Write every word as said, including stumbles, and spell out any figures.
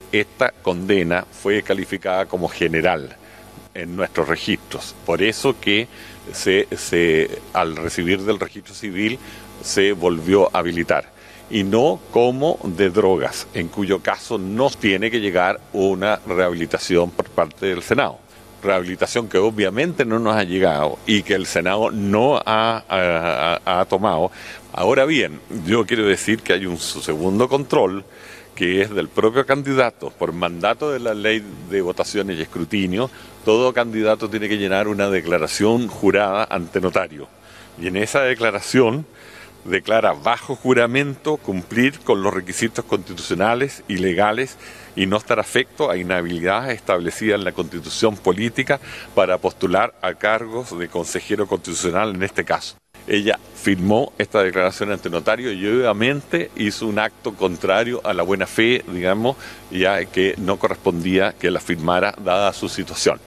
esta condena fue calificada como general en nuestros registros. Por eso que se, se, al recibir del registro civil se volvió a habilitar, y no como de drogas, en cuyo caso no tiene que llegar una rehabilitación por parte del Senado. Rehabilitación que obviamente no nos ha llegado y que el Senado no ha, ha, ha tomado. Ahora bien, yo quiero decir que hay un segundo control, que es del propio candidato. Por mandato de la ley de votaciones y escrutinio, todo candidato tiene que llenar una declaración jurada ante notario. Y en esa declaración declara bajo juramento cumplir con los requisitos constitucionales y legales y no estar afecto a inhabilidades establecidas en la Constitución política para postular a cargos de consejero constitucional en este caso. Ella firmó esta declaración ante notario y obviamente hizo un acto contrario a la buena fe, digamos, ya que no correspondía que la firmara dada su situación.